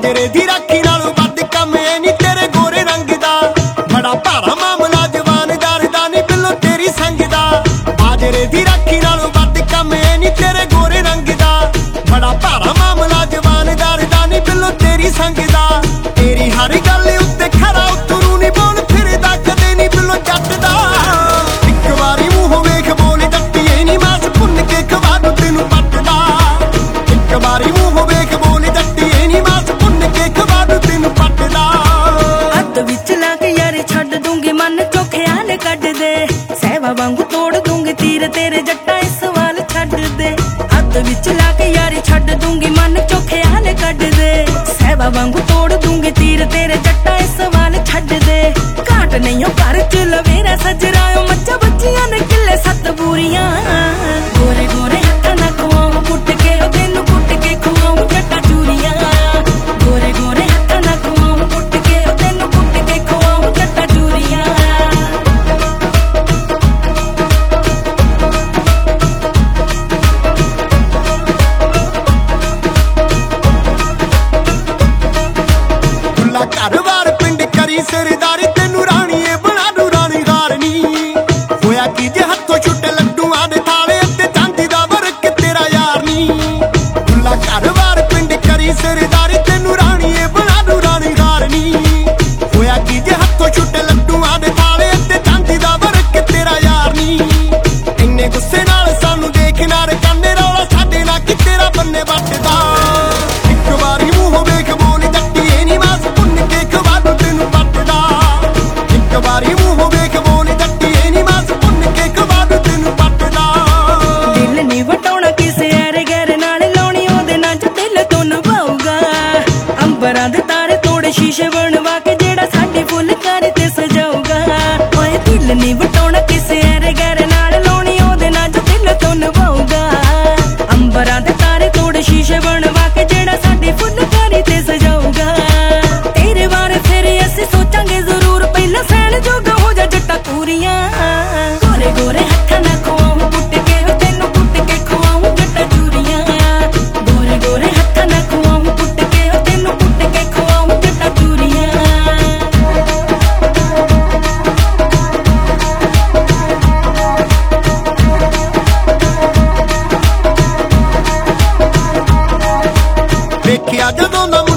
बाजरे दी राखी नालों वध कम ऐ नी तेरे गोरे रंग दा। बड़ा भारा मामला जवानदार दा नी बिल्लो तेरी संग दा। बाजरे दी राखी नालों वध कम ऐ नी तेरे गोरे रंग दा। बड़ा भारा मामला जवानदार दा नी बिल्लो तेरी संग दा। तेरी हर गल उत्ते खरा उतरू नी बोल फिरदा कदे नी बिल्लो जट दा। इक वारी मूंह वेख बोल जट्टीए नी मास भुन के खवा दूं तैनूं पट दा। इक वारी मूंह वेख बोल जट्टीए नी मास भुन के खवा दूं तैनूं पट दा। हत्थ विच ला के यारी छड्ड दूंगी मन चों ख्याल कढ दे। सहवा वांगू तोड़ दूंगी तीर तेरे जट्टा इस सवाल छड्ड दे। हत्थ विच ला के यारी छड्ड दूंगी मन चों ख्याल कढ दे। सहवा वांगू तोड़ दूंगी तीर तेरे जट्टा इस सवाल छड्ड दे। घाट नहीं हो घर च लवेरा सजरायो मच्छा बच्चियां ने किले सत्त बूरियां। गोरे गोरे हत्थां नाल खुआऊं कुट के ओ तैनूं कुट के खुआऊं जट्टा चूरियां। गोरे गोरे हत्थां नाल खुआऊं कुट के ओ तैनूं कुट के खुआऊं जट्टा चूरियां। घर बार पिंड करी सरदारी तैनू राणीए बना दूं रानी हारनी। होया की जे हत्थों छुट्टे लड्डूआं दे थाले ते चांदी दा वर्क तेरा यार नी। खुला घर बार पिंड करी सरदारी तैनू राणीए बना दूं रानी हारनी। होया की जे हत्थों छुट्टे लड्डूआं दे थाले ते चांदी दा वर्क तेरा यार नी। इन्ने गुस्से नाल सानू देख नार काने रौला साडे नाल कि तेरा बन्ने वटदा। इक वारी मूंह वेख बोल जट्टीए नी मास भुन के खवा दूं तैनूं पट दा। इक वारी मूंह वेख बोल जट्टीए नी मास भुन के खवा दूं तैनूं पट दा। दिल नी वटाउणा किसे ऐरे गैर नाल लाउणी ओहदे नाल जो दिल तो निभाऊगा। अंबरां दे तारे तोड़ शीशे बनवा के जेड़ा साडी फुलकारी ते सजाऊगा। ओए दिल नी वटाउणा किसे ऐरे गैर नाल लाउणी ओहदे नाल जो दिल तो निभाऊगा। अंबरां दे तारे तोड़ शीशे बनवा के जेड़ा साडी फुलकारी ते सजाऊगा। तेरे बारे फिर असीं सोचांगे जरूर पहला सैन जोगा हो जा जट्टा पूरियां। गोरे गोरे हत्थां नाल खुआऊं कुट के ओ तैनूं कुट के खुआऊं जट्टा चूरियां। गोरे गोरे हत्थां नाल खुआऊं कुट के ओ तैनूं कुट के खुआऊं जट्टा चूरियां। देखिया जदों दा